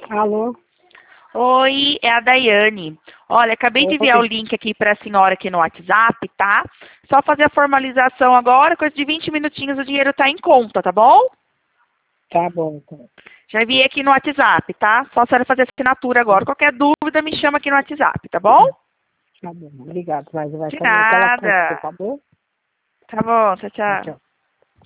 Alô? Oi, é a Daiane. Olha, acabei de enviar o link aqui para a senhora aqui no WhatsApp, tá? Só fazer a formalização agora, coisa de 20 minutinhos o dinheiro tá em conta, tá bom? Tá bom, então. Já enviei aqui no WhatsApp, tá? Só a senhora fazer a assinatura agora. Qualquer dúvida, me chama aqui no WhatsApp, tá bom? Tá bom, obrigado. Mas vai De fazer aquela conta, por nada. favor? Tá bom, tchau, Tchau, tchau. tchau.